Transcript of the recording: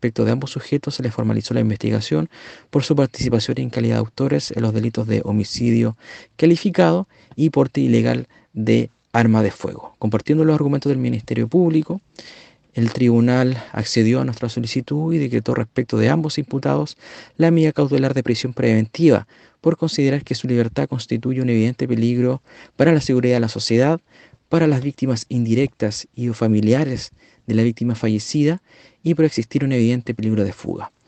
respecto de ambos sujetos se les formalizó la investigación por su participación en calidad de autores en los delitos de homicidio calificado y porte ilegal de arma de fuego. Compartiendo los argumentos del Ministerio Público, el tribunal accedió a nuestra solicitud y decretó respecto de ambos imputados la medida cautelar de prisión preventiva por considerar que su libertad constituye un evidente peligro para la seguridad de la sociedad, para las víctimas indirectas y o familiares de la víctima fallecida y por existir un evidente peligro de fuga.